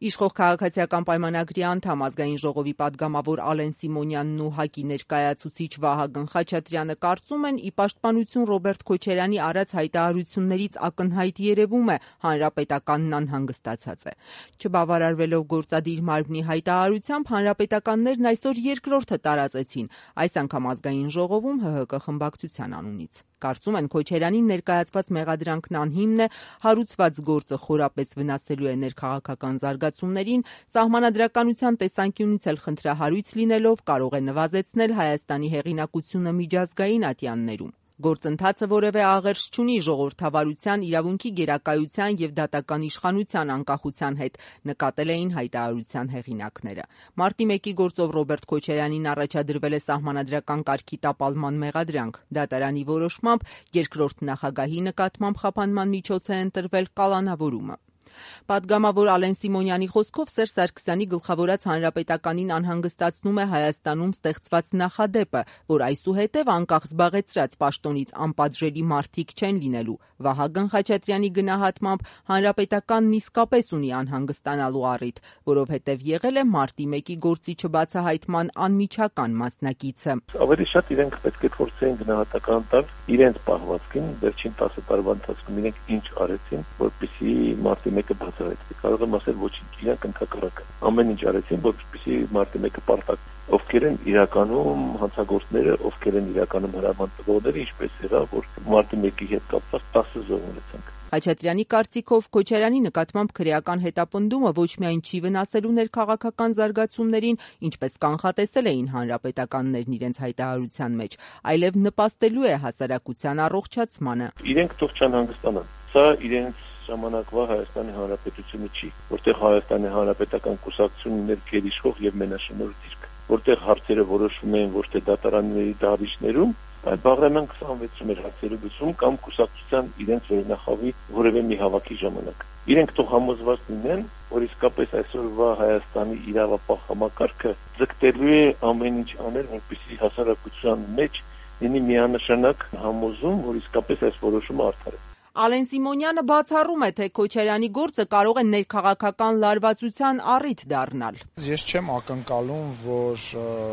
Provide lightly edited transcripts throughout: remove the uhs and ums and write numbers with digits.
Իշխող քաղաքացիական պայմանագրի անդամ ազգային ժողովի պատգամավոր Ալեն Սիմոնյանն ու ՀԱԿ-ի ներկայացուցիչ Վահագն Խաչատրյանը կարծում են, ի պաշտպանություն Ռոբերտ Քոչարյանի արած հայտարարություններից ակնհայտ երևում է հանրապետականն անհանգստացած է։ Չբավարարվելով գործադիր մարմնի հայտարարությամբ, հանրապետականներն այսօր երկրորդը տարածեցին, այս անգամ ազգային ժողովում ՀՀԿ խմբակցության անունից։ Կարծում են Քոչարյանին ներկայացված մեղադրանքն անհիմն է, հարուցված գործը խորապես վնասելու է ներքաղաքական զարգացումներին, սահմանադրականության տեսանկյունից էլ խնդրահարույց լինելով կարող է նվազեցնել Հայաստանի հեղինակությունը միջազգային ատյաններում։ Գործընթացը որևէ աղերս չունի ժողովրդավարության, իրավունքի գերակայության եւ դատական իշխանության անկախության հետ, նկատել էին հայտարարության հեղինակները։ Մարտի 1-ի գործով Ռոբերտ Քոչարյանին առաջադրվել է սահմանադրական կարգի տապալման մեղադրանք։ Դատարանի որոշմամբ երկրորդ նախագահի նկատմամբ խափանման միջոց է ընտրվել կալանավորումը։ Պատգամավոր Ալեն Սիմոնյանի խոսքով Սերժ Սարգսյանի գլխավորած հանրապետականին անհանգստացնում է Հայաստանում ստեղծված նախադեպը, որ այսուհետև անկախ զբաղեցրած պաշտոնից անպատժելի մարդիկ չեն լինելու։ Վահագն Խաչատրյանի գնահատմամբ հանրապետականն իսկապես ունի անհանգստանալու առիթ, որովհետև եղել է մարտի 1-ի գործի չբացահայտման անմիջական մասնակիցը։ Ավելի շատ իրենք պետք է փորձեն գնահատական տալ իրենց պահվածքին, վերջին 10 տարվա ընթացքում իրենք ինչ արեցին, որպեսզի մարտի 1-ը բացահայտվի։ Կարող եմ ասել ոչինչ, իրենք ընդհակառակը ամեն ինչ արեցին, որպեսզի մարտի 1-ը պարտակ։ Ովքեր են իրականում հանցագործները, ովքեր են իրականում հրաման տվողները, ինչպես եղավ, որ մարտի 1-ի հետ կապված 10 զոհ ունեցանք։ Խաչատրյանի կարծիքով Քոչարյանի նկատմամբ քրեական հետապնդումը ոչ միայն չի վնասելու ներքաղաքական զարգացումներին, ինչպես կանխատեսել էին հանրապետականներն իրենց հայտարարության մեջ, այլև նպաստելու է հասարակության առողջացմանը։ Իրենք թող չանհանգստանան։ Սա իրենց ժամանակվա Հայաստանի Հանրապետությունը չի, որտեղ Հայաստանի Հանրապետական կուսակցությունն էր գերիշխող եւ մենաշնորհ դիրք, որտեղ հարցերը որոշվում են ոչ թե դատարանների դահլիճներում, այլ Բաղրամյան 26-ում էր հարցերը լուծում կամ կուսակցության իրենց վերնախավի որևէ մի հավաքի ժամանակ։ Իրենք թող համոզված լինեն, որ իսկապես այսօրվա Հայաստանի իրավապահ համակարգը ձգտելու է ամեն ինչ անել, որպեսզի հասարակության մեջ լինի միանշանակ համոզում, որ իսկապես այս որոշումը արդար է։ Ալեն Սիմոնյանը բացառում է, թե Քոչարյանի գործը կարող է ներքաղաքական լարվածության առիթ դառնալ։ Ես չեմ ակնկալում, որ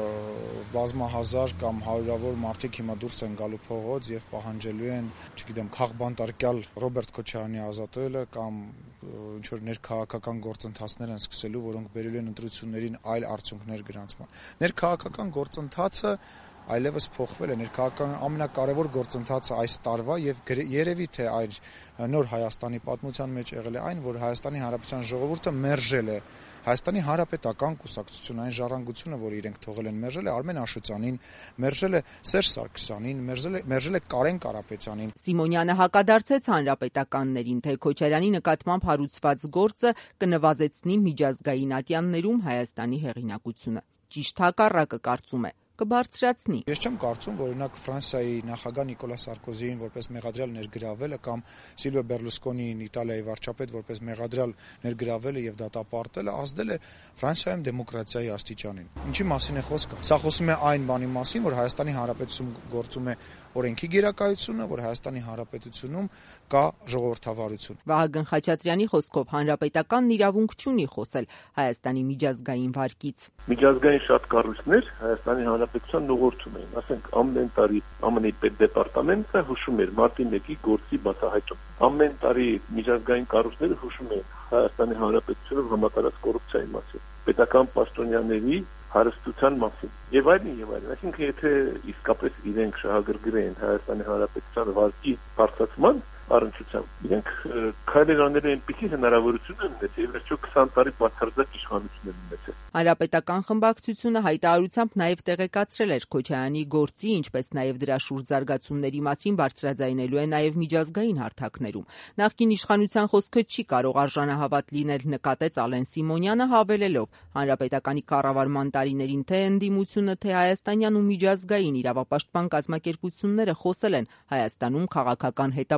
բազմահազար կամ հարյուրավոր մարդիկ հիմա դուրս են գալու փողոց եւ պահանջելու են, չգիտեմ, քաղբանտարկյալ Ռոբերտ Քոչարյանի ազատելը կամ ինչ որ ներքաղաքական գործընթացներ են սկսելու, որոնք բերելու են ընտրություններին այլ արդյունքներ գրանցման։ Ներքաղաքական գործընթացը այլևս փոխվել է, ներքաղաքական ամենակարևոր գործընթացը այս տարվա եւ երևի թե այլ նոր Հայաստանի պատմության մեջ եղել է այն, որ Հայաստանի Հանրապետության ժողովուրդը մերժել է Հայաստանի Հանրապետական կուսակցությունը, այն ժառանգությունը, որ իրենք թողել են, մերժել է Արմեն Աշոտյանին, մերժել է Սերժ Սարգսյանին, մերժել է Կարեն Կարապետյանին։ Սիմոնյանը հակադարձեց հանրապետականներին, թե Քոչարյանի նկատմամբ հարուցված գործը կնվազեցնի միջազգային ատյաններում Հայաստանի հեղինակությունը։ Ճիշտ հակառակը կարծում է, կբարձրացնի։ Ես չեմ կարծում, որ օրինակ Ֆրանսիայի նախագահ Նիկոլա Սարկոզիին որպես մեղադրյալ ներգրավելը կամ Սիլվիո Բերլուսկոնիին Իտալիայի վարչապետ որպես մեղադրյալ ներգրավելը եւ դատապարտելը ազդել է Ֆրանսիայում դեմոկրատիայի աստիճանին։ Ինչի մասին է խոսքը։ Սա խոսում է այն բանի մասին, որ Հայաստանի Հանրապետությունում գործում է օրենքի գերակայությունը, որ Հայաստանի Հանրապետությունում կա ժողովրդավարություն։ Վահագն Խաչատրյանի խոսքով հանրապետականն իրավունք չունի խոսել Հայաստանի միջազգային վարկից։ Միջազգային շատ կառույցներ Հայաստանի Հանրապետության ուղղորդում էին, ասենք ամեն տարի ԱՄՆ-ի պետդեպարտամենտը հուշում էր մարտի 1-ի գործի բացահայտում։ Ամեն տարի միջազգային կառույցները հուշում էին Հայաստանի Հանրապետությունում համատարած կոռուպցիայի մասին, պետական պաշտոնյաների հարստության մասին եւ այլն եւ այլն։ Այսինքն եթե իսկապես իրենք շահագրգռեն Հայաստանի Հանրապետության վարկի բարձրացման առնչությամբ իրենք քայլեր անել այնպիսի հնարավորություն են ունեցել եւ վերջո 20 տարի բացարձակ իշխանություն են ունեցել։ Հանրապետական խմբակցությունը հայտարարությամբ նաև տեղեկացրել էր Քոչարյանի գործի, ինչպես նաև դրա շուրջ զարգացումների մասին բարձրաձայնելու է նաև միջազգային հարթակներում։ Նախկին իշխանության խոսքը չի կարող արժանահավատ լինել, նկատեց Ալեն Սիմոնյանը, հավելելով. հանրապետականի կառավարման տարիներին թե ընդդիմությունը, թե հայաստանյան ու միջազգային իրավապաշտպան կազմակերպությունները խոսել են Հայաստանում քաղաքական հետապնդումներ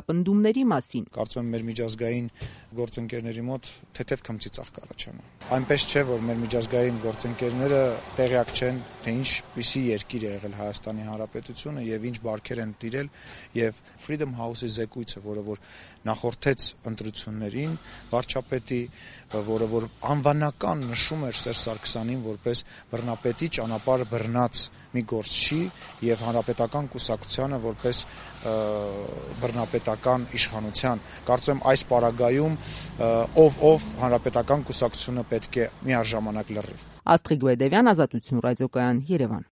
ընտրությունների մասին։ Կարծում եմ մեր միջազգային գործընկերների մոտ թեթև քմծիծաղ կառաջանա։ Այնպես չէ, որ մեր միջազգային գործընկերները տեղյակ չեն, թե ինչպիսի երկիր է եղել Հայաստանի Հանրապետությունը եւ ինչ բարքեր են տիրել, եւ Freedom House-ի զեկույցը, որը որ նախորդեց ընտրություններին, վարչապետի, որը որ անվանական նշում էր Սերժ Սարգսյանին որպես բռնապետի ճանապարհը բռնած մի գործչի եւ հանրապետական կուսակցությանը որպես բռնապետական իշխանության։ Կարծում եմ այս պարագայում ով հանրապետական կուսակցությունը պետք է միաժամանակ լռի։ Աստղիկ Գուեդևյան, Ազատություն ռադիոկայան, Երևան։